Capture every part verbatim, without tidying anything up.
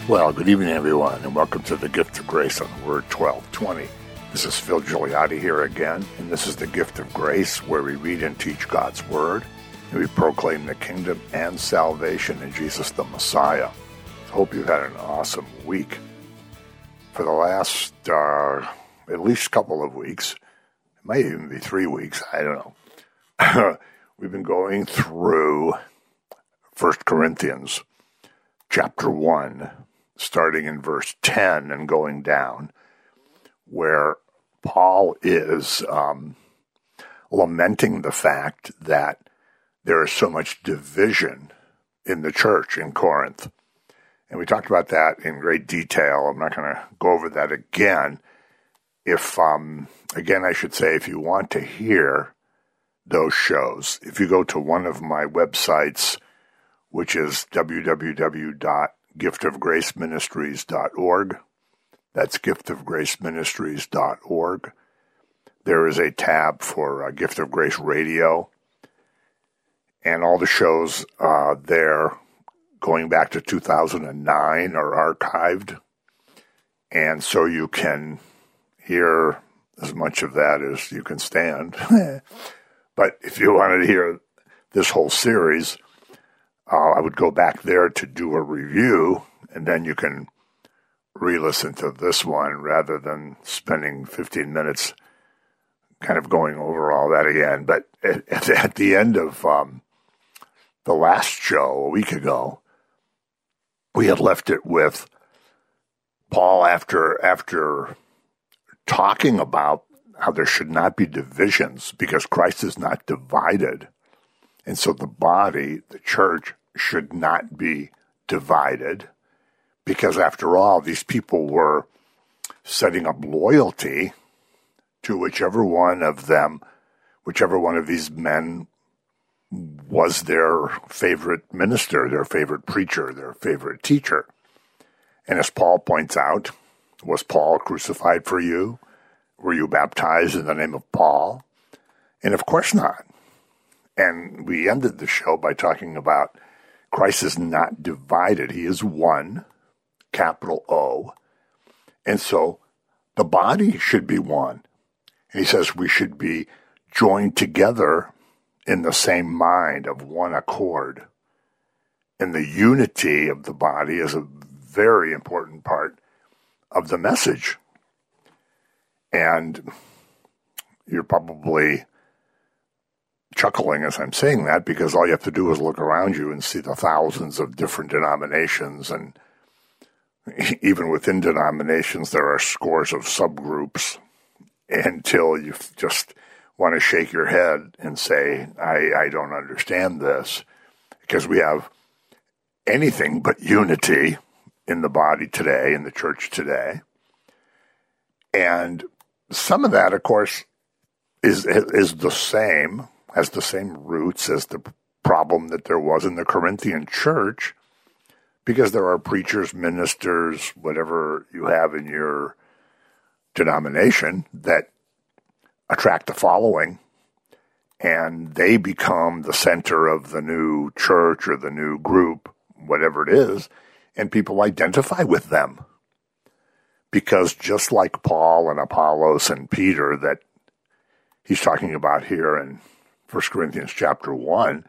Well, good evening, everyone, and welcome to the Gift of Grace on Word twelve twenty. This is Phil Gigliotti here again, and this is the Gift of Grace, where we read and teach God's Word, and we proclaim the kingdom and salvation in Jesus the Messiah. I hope you've had an awesome week. For the last, uh, at least couple of weeks, it might even be three weeks, I don't know, we've been going through First Corinthians chapter one, starting in verse ten and going down, where Paul is um, lamenting the fact that there is so much division in the church in Corinth. And we talked about that in great detail. I'm not going to go over that again. If, um, again, I should say, if you want to hear those shows, if you go to one of my websites, which is w w w dot gift of grace ministries dot org. That's gift of grace ministries dot org. There is a tab for uh, Gift of Grace Radio, and all the shows uh, there going back to two thousand nine are archived, and so you can hear as much of that as you can stand. But if you wanted to hear this whole series, Uh, I would go back there to do a review, and then you can re-listen to this one rather than spending fifteen minutes kind of going over all that again. But at, at the end of um, the last show a week ago, we had left it with Paul after after talking about how there should not be divisions because Christ is not divided. And so the body, the church, should not be divided because, after all, these people were setting up loyalty to whichever one of them, whichever one of these men was their favorite minister, their favorite preacher, their favorite teacher. And as Paul points out, was Paul crucified for you? Were you baptized in the name of Paul? And of course not. And we ended the show by talking about Christ is not divided. He is one, capital O. And so the body should be one. And he says we should be joined together in the same mind of one accord. And the unity of the body is a very important part of the message. And you're probably chuckling as I'm saying that because all you have to do is look around you and see the thousands of different denominations, and even within denominations there are scores of subgroups until you just want to shake your head and say, I, I don't understand this, because we have anything but unity in the body today, in the church today. And some of that, of course, is is the same has the same roots as the problem that there was in the Corinthian church, because there are preachers, ministers, whatever you have in your denomination that attract a following, and they become the center of the new church or the new group, whatever it is, and people identify with them. Because just like Paul and Apollos and Peter that he's talking about here in First Corinthians chapter one,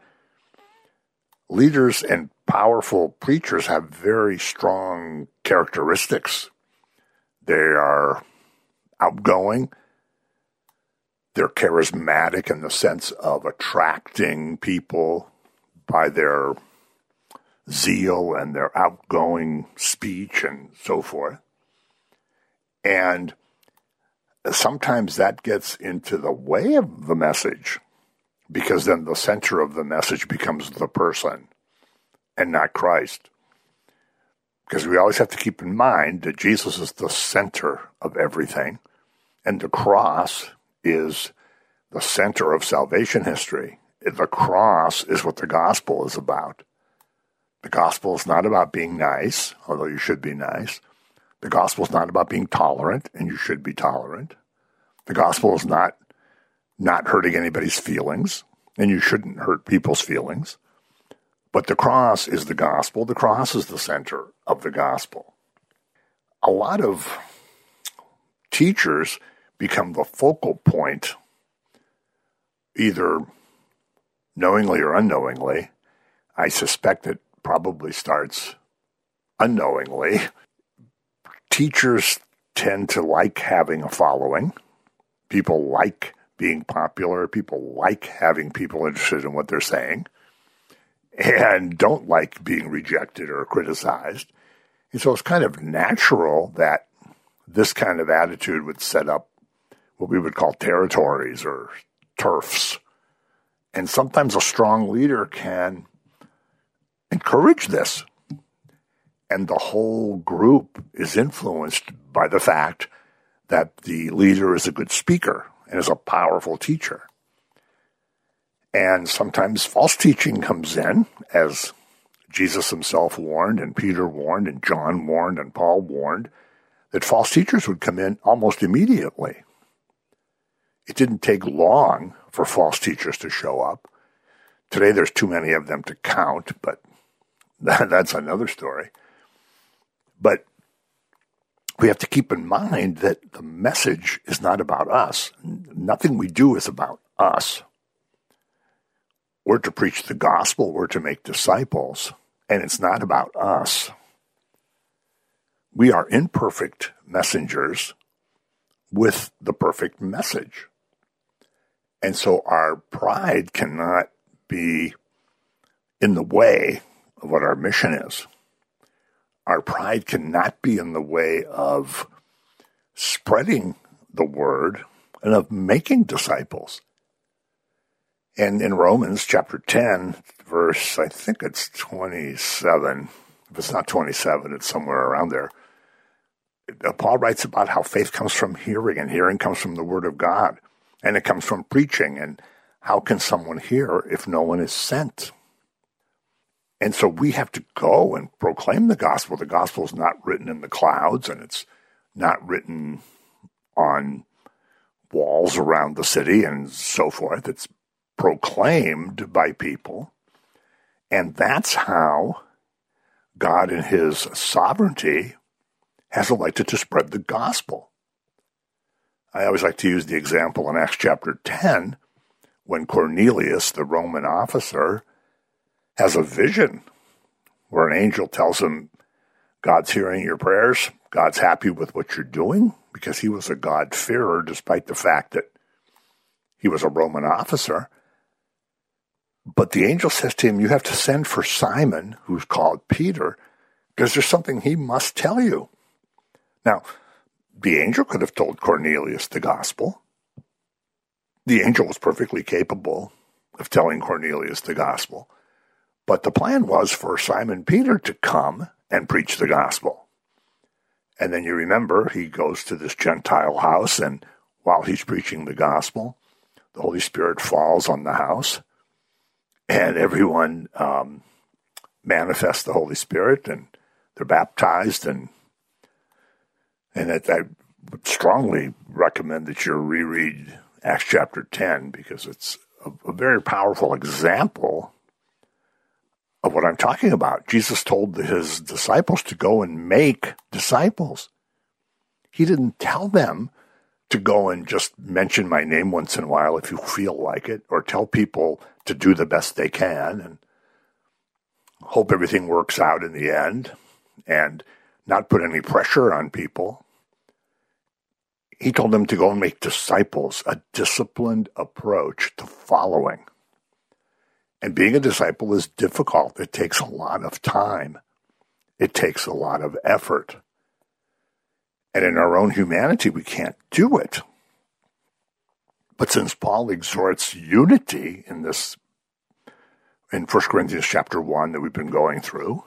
leaders and powerful preachers have very strong characteristics. They are outgoing. They're charismatic in the sense of attracting people by their zeal and their outgoing speech and so forth. And sometimes that gets into the way of the message, because then the center of the message becomes the person and not Christ. Because we always have to keep in mind that Jesus is the center of everything, and the cross is the center of salvation history. The cross is what the gospel is about. The gospel is not about being nice, although you should be nice. The gospel is not about being tolerant, and you should be tolerant. The gospel is not not hurting anybody's feelings, and you shouldn't hurt people's feelings. But the cross is the gospel. The cross is the center of the gospel. a lot of teachers become the focal point, either knowingly or unknowingly. I suspect it probably starts unknowingly. Teachers tend to like having a following. People like being popular. People like having people interested in what they're saying and don't like being rejected or criticized. And so it's kind of natural that this kind of attitude would set up what we would call territories or turfs. And sometimes a strong leader can encourage this. And the whole group is influenced by the fact that the leader is a good speaker and is a powerful teacher. And sometimes false teaching comes in, as Jesus himself warned, and Peter warned, and John warned, and Paul warned, that false teachers would come in almost immediately. It didn't take long for false teachers to show up. Today there's too many of them to count, but that, that's another story. But we have to keep in mind that the message is not about us. Nothing we do is about us. We're to preach the gospel. We're to make disciples. And it's not about us. We are imperfect messengers with the perfect message. And so our pride cannot be in the way of what our mission is. Our pride cannot be in the way of spreading the word and of making disciples. And in Romans chapter ten, verse, I think it's twenty-seven. If it's not twenty-seven, it's somewhere around there. Paul writes about how faith comes from hearing, and hearing comes from the word of God. And it comes from preaching. And how can someone hear if no one is sent? And so we have to go and proclaim the gospel. The gospel is not written in the clouds, and it's not written on walls around the city and so forth. It's proclaimed by people. And that's how God in his sovereignty has elected to spread the gospel. I always like to use the example in Acts chapter ten, when Cornelius, the Roman officer, has a vision where an angel tells him, God's hearing your prayers, God's happy with what you're doing, because he was a God-fearer despite the fact that he was a Roman officer. But the angel says to him, you have to send for Simon, who's called Peter, because there's something he must tell you. Now, the angel could have told Cornelius the gospel. The angel was perfectly capable of telling Cornelius the gospel. But the plan was for Simon Peter to come and preach the gospel. And then you remember, he goes to this Gentile house, and while he's preaching the gospel, the Holy Spirit falls on the house, and everyone um, manifests the Holy Spirit, and they're baptized. And and it, I would strongly recommend that you reread Acts chapter ten, because it's a, a very powerful example of what I'm talking about. Jesus told his disciples to go and make disciples. He didn't tell them to go and just mention my name once in a while if you feel like it, or tell people to do the best they can and hope everything works out in the end and not put any pressure on people. He told them to go and make disciples, a disciplined approach to following. And being a disciple is difficult. It takes a lot of time. It takes a lot of effort. And in our own humanity, we can't do it. But since Paul exhorts unity in this, in First Corinthians chapter one that we've been going through,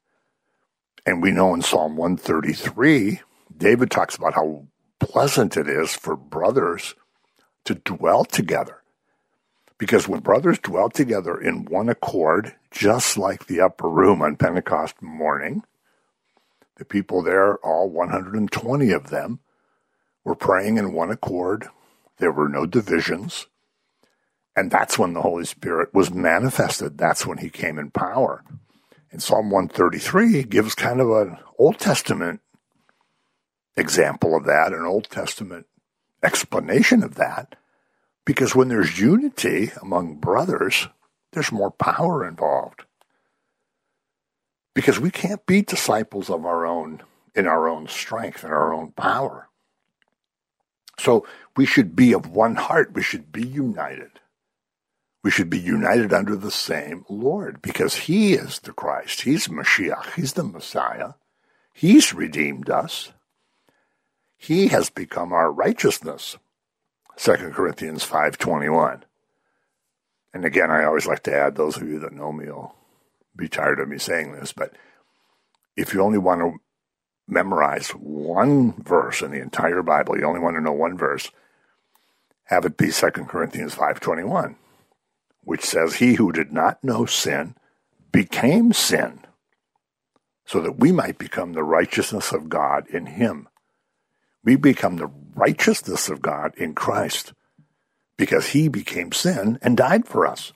and we know in Psalm one thirty-three, David talks about how pleasant it is for brothers to dwell together. Because when brothers dwell together in one accord, just like the upper room on Pentecost morning, the people there, all one hundred twenty of them, were praying in one accord. There were no divisions. And that's when the Holy Spirit was manifested. That's when he came in power. And Psalm one thirty-three gives kind of an Old Testament example of that, an Old Testament explanation of that, because when there's unity among brothers, there's more power involved. Because we can't be disciples of our own, in our own strength and our own power. So we should be of one heart. We should be united. We should be united under the same Lord, because he is the Christ. He's Mashiach. He's the Messiah. He's redeemed us. He has become our righteousness. Second Corinthians five twenty-one. And again, I always like to add, those of you that know me will be tired of me saying this, but if you only want to memorize one verse in the entire Bible, you only want to know one verse, have it be Second Corinthians five twenty-one, which says, he who did not know sin became sin, so that we might become the righteousness of God in him. We become the righteousness of God in Christ because he became sin and died for us.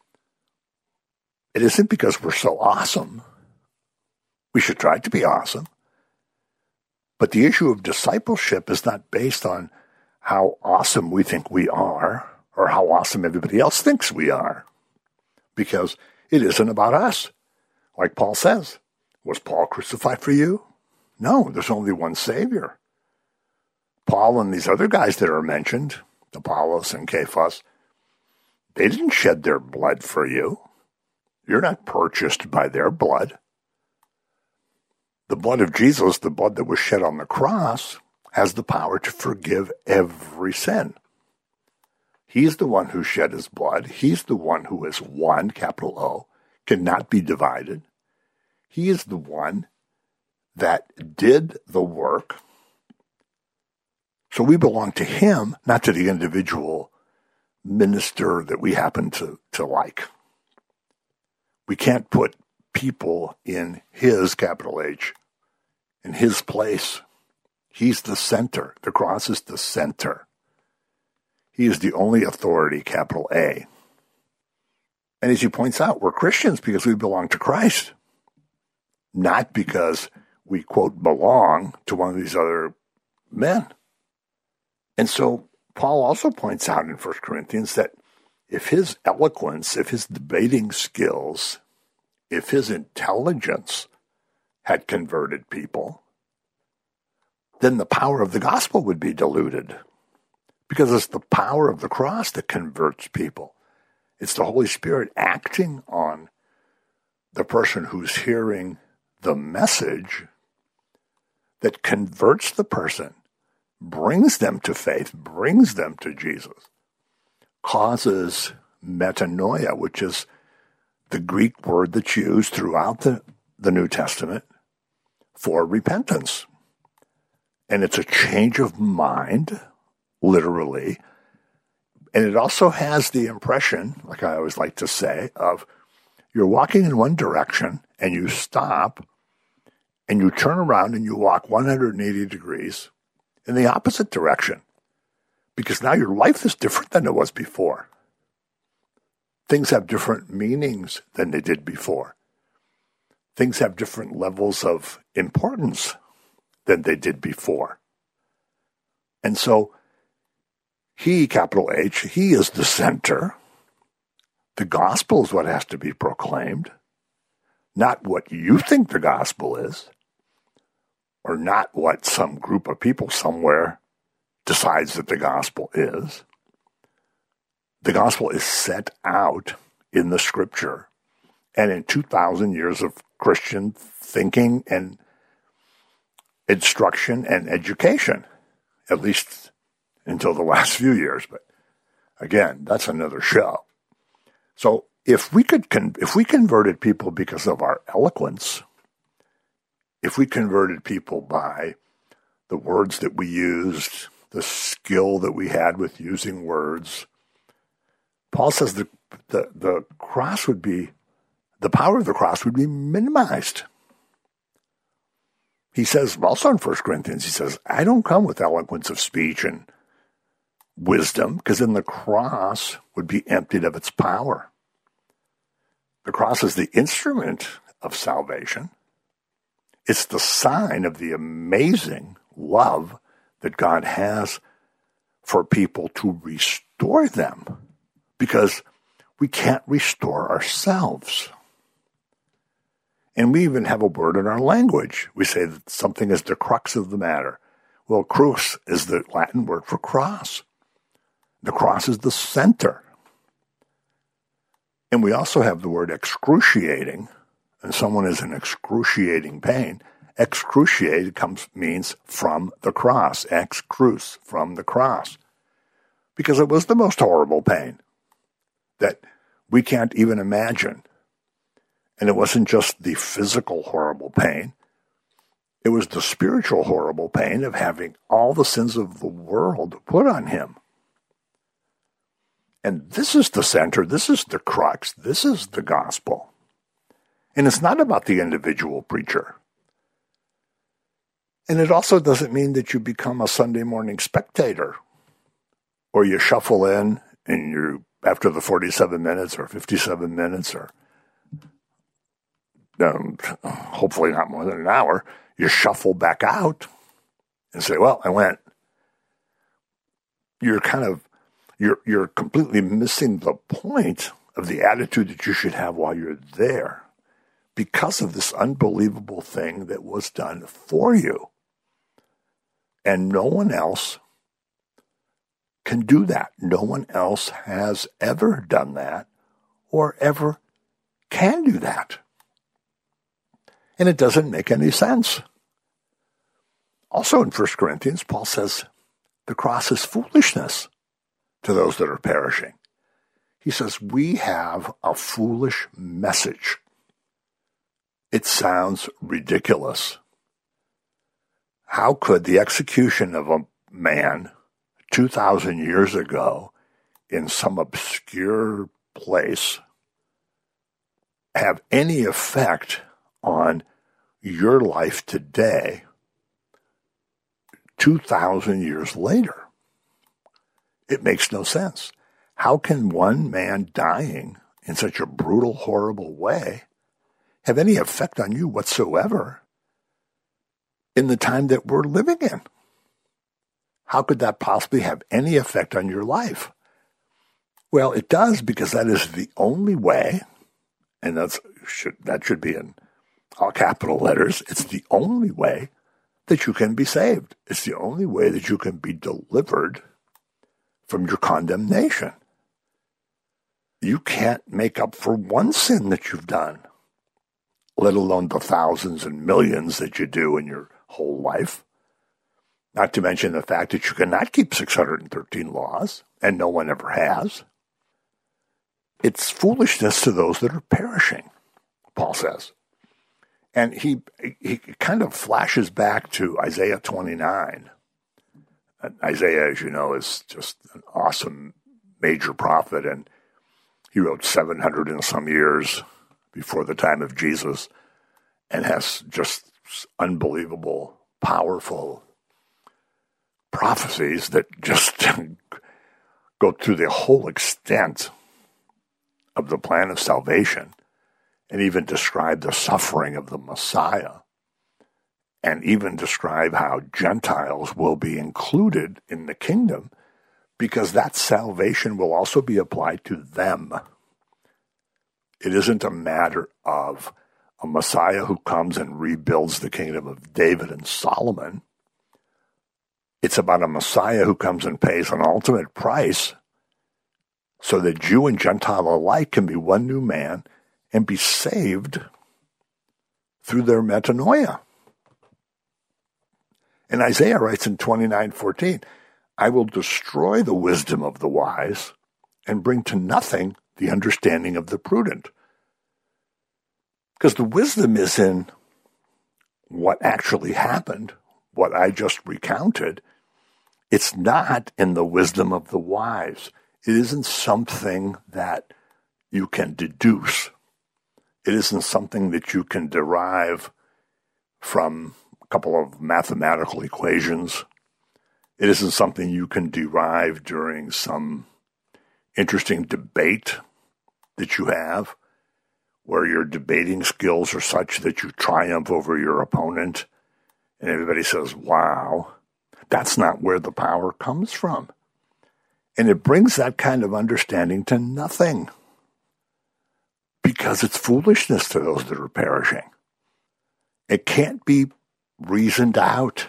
It isn't because we're so awesome. We should try to be awesome. But the issue of discipleship is not based on how awesome we think we are or how awesome everybody else thinks we are, because it isn't about us. Like Paul says, was Paul crucified for you? No, there's only one Savior. Paul and these other guys that are mentioned, Apollos and Cephas, they didn't shed their blood for you. You're not purchased by their blood. The blood of Jesus, the blood that was shed on the cross, has the power to forgive every sin. He's the one who shed his blood. He's the one who is one, capital O, cannot be divided. He is the one that did the work. So we belong to him, not to the individual minister that we happen to, to like. We can't put people in his, capital H, in his place. He's the center. The cross is the center. He is the only authority, capital A. And as he points out, we're Christians because we belong to Christ, not because we, quote, belong to one of these other men. And so Paul also points out in First Corinthians that if his eloquence, if his debating skills, if his intelligence had converted people, then the power of the gospel would be diluted, because it's the power of the cross that converts people. It's the Holy Spirit acting on the person who's hearing the message that converts the person, brings them to faith, brings them to Jesus, causes metanoia, which is the Greek word that's used throughout the, the New Testament for repentance. And it's a change of mind, literally. And it also has the impression, like I always like to say, of you're walking in one direction and you stop and you turn around and you walk one hundred eighty degrees in the opposite direction, because now your life is different than it was before. Things have different meanings than they did before. Things have different levels of importance than they did before. And so he, capital H, he is the center. The gospel is what has to be proclaimed, not what you think the gospel is, or not what some group of people somewhere decides that the gospel is. The gospel is set out in the scripture and in two thousand years of Christian thinking and instruction and education, at least until the last few years. But again, that's another show. So if we could, con- if we converted people because of our eloquence, if we converted people by the words that we used, the skill that we had with using words, Paul says the, the, the cross would be, the power of the cross would be minimized. He says, also in First Corinthians, he says, I don't come with eloquence of speech and wisdom, because then the cross would be emptied of its power. The cross is the instrument of salvation. It's the sign of the amazing love that God has for people to restore them, because we can't restore ourselves. And we even have a word in our language. We say that something is the crux of the matter. Well, crux is the Latin word for cross. The cross is the center. And we also have the word excruciating, and someone is in excruciating pain. Excruciate comes means from the cross, ex cruce, from the cross, because it was the most horrible pain that we can't even imagine. And it wasn't just the physical horrible pain. It was the spiritual horrible pain of having all the sins of the world put on him. And this is the center, this is the crux, this is the gospel. And it's not about the individual preacher. And it also doesn't mean that you become a Sunday morning spectator, or you shuffle in and you, after the forty-seven minutes or fifty-seven minutes or um, hopefully not more than an hour, you shuffle back out and say, well, I went. You're kind of, you're, you're completely missing the point of the attitude that you should have while you're there, because of this unbelievable thing that was done for you. And no one else can do that. No one else has ever done that or ever can do that. And it doesn't make any sense. Also in First Corinthians, Paul says the cross is foolishness to those that are perishing. He says we have a foolish message. It sounds ridiculous. How could the execution of a man two thousand years ago in some obscure place have any effect on your life today, two thousand years later? It makes no sense. How can one man dying in such a brutal, horrible way have any effect on you whatsoever in the time that we're living in? How could that possibly have any effect on your life? Well, it does, because that is the only way, and that's should, that should be in all capital letters, it's the only way that you can be saved. It's the only way that you can be delivered from your condemnation. You can't make up for one sin that you've done, let alone the thousands and millions that you do in your whole life. Not to mention the fact that you cannot keep six hundred thirteen laws, and no one ever has. It's foolishness to those that are perishing, Paul says. And he he kind of flashes back to Isaiah twenty-nine. Isaiah, as you know, is just an awesome major prophet, and he wrote seven hundred and some years before the time of Jesus, and has just unbelievable, powerful prophecies that just go through the whole extent of the plan of salvation, and even describe the suffering of the Messiah, and even describe how Gentiles will be included in the kingdom, because that salvation will also be applied to them. It isn't a matter of a Messiah who comes and rebuilds the kingdom of David and Solomon. It's about a Messiah who comes and pays an ultimate price so that Jew and Gentile alike can be one new man and be saved through their metanoia. And Isaiah writes in twenty-nine fourteen, I will destroy the wisdom of the wise and bring to nothing the understanding of the prudent. Because the wisdom is in what actually happened, what I just recounted. It's not in the wisdom of the wise. It isn't something that you can deduce. It isn't something that you can derive from a couple of mathematical equations. It isn't something you can derive during some interesting debate that you have, where your debating skills are such that you triumph over your opponent And everybody says, wow, that's not where the power comes from. And it brings that kind of understanding to nothing, because it's foolishness to those that are perishing. It can't be reasoned out.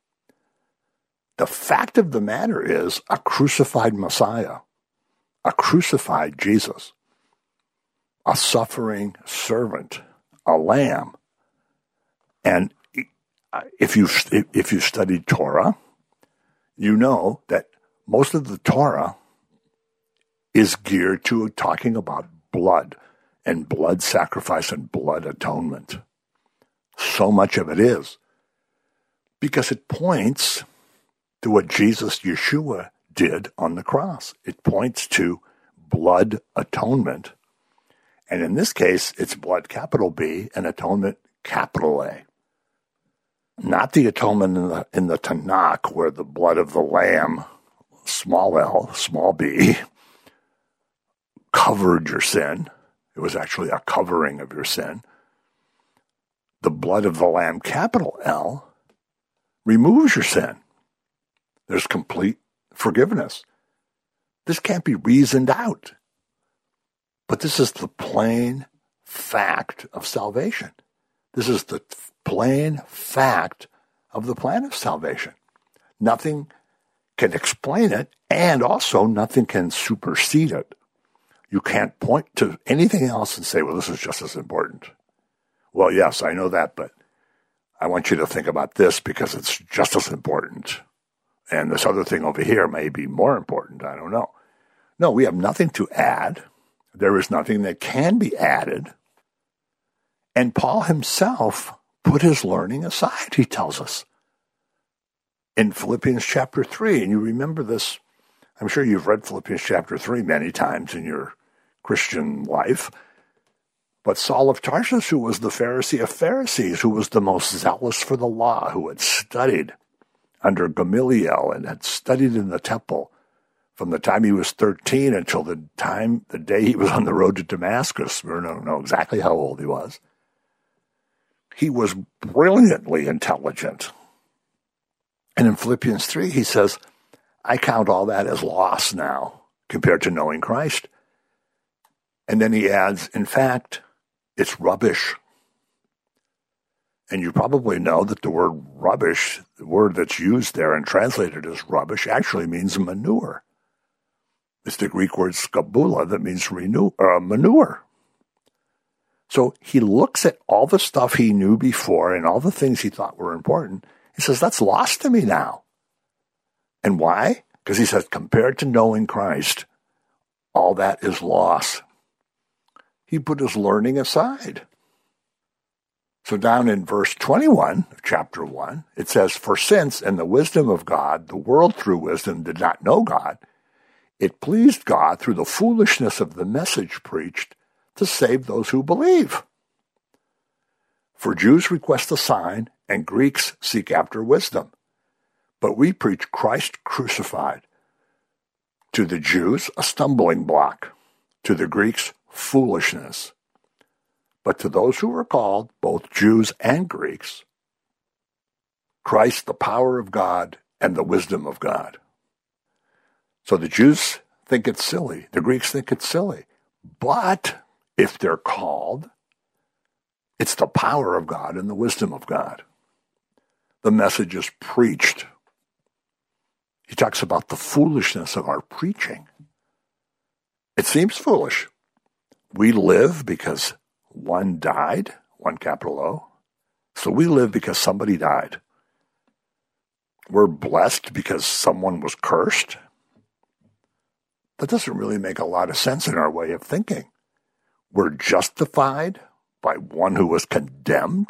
The fact of the matter is a crucified Messiah, a crucified Jesus, a suffering servant, a lamb. And if you if you studied Torah, you know that most of the Torah is geared to talking about blood and blood sacrifice and blood atonement. So much of it is because it points to what Jesus, Yeshua, did on the cross. It points to blood atonement. And in this case, it's blood, capital B, and atonement, capital A. Not the atonement in the, in the Tanakh, where the blood of the lamb, small l, small b, covered your sin. It was actually a covering of your sin. The blood of the lamb, capital L, removes your sin. There's complete forgiveness. This can't be reasoned out. But this is the plain fact of salvation. This is the plain fact of the plan of salvation. Nothing can explain it, and also nothing can supersede it. You can't point to anything else and say, well, this is just as important. Well, yes, I know that, but I want you to think about this because it's just as important. And this other thing over here may be more important. I don't know. No, we have nothing to add. There is nothing that can be added. And Paul himself put his learning aside, he tells us, in Philippians chapter three. And you remember this, I'm sure you've read Philippians chapter three many times in your Christian life. But Saul of Tarsus, who was the Pharisee of Pharisees, who was the most zealous for the law, who had studied under Gamaliel and had studied in the temple from the time he was thirteen until the time, the day he was on the road to Damascus. We don't know exactly how old he was. He was brilliantly intelligent. And in Philippians three, he says, I count all that as loss now compared to knowing Christ. And then he adds, in fact, it's rubbish. And you probably know that the word rubbish, the word that's used there and translated as rubbish, actually means manure. It's the Greek word skabula that means renew, uh, manure. So he looks at all the stuff he knew before and all the things he thought were important. He says, that's lost to me now. And why? Because he says, compared to knowing Christ, all that is loss. He put his learning aside. So down in verse twenty-one of chapter one, it says, for since in the wisdom of God, the world through wisdom did not know God, it pleased God through the foolishness of the message preached to save those who believe. For Jews request a sign, and Greeks seek after wisdom. But we preach Christ crucified. To the Jews, a stumbling block. To the Greeks, foolishness. But to those who are called, both Jews and Greeks, Christ, the power of God and the wisdom of God. So the Jews think it's silly. The Greeks think it's silly. But if they're called, it's the power of God and the wisdom of God. The message is preached. He talks about the foolishness of our preaching. It seems foolish. We live because one died, one capital O. So we live because somebody died. We're blessed because someone was cursed. That doesn't really make a lot of sense in our way of thinking. We're justified by one who was condemned.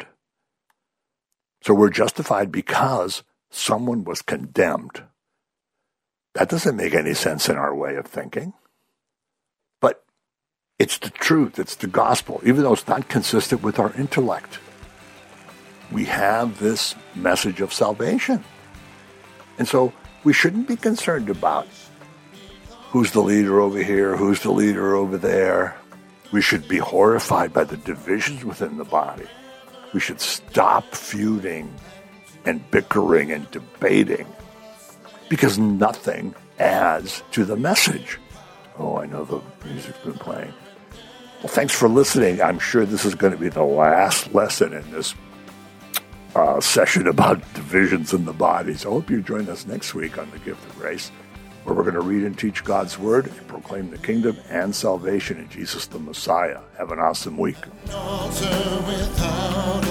So we're justified because someone was condemned. That doesn't make any sense in our way of thinking. But it's the truth. It's the gospel, even though it's not consistent with our intellect. We have this message of salvation. And so we shouldn't be concerned about who's the leader over here, who's the leader over there. We should be horrified by the divisions within the body. We should stop feuding and bickering and debating, because nothing adds to the message. Oh, I know the music's been playing. Well, thanks for listening. I'm sure this is going to be the last lesson in this uh, session about divisions in the body. So I hope you join us next week on The Gift of Grace, where we're going to read and teach God's Word and proclaim the kingdom and salvation in Jesus the Messiah. Have an awesome week.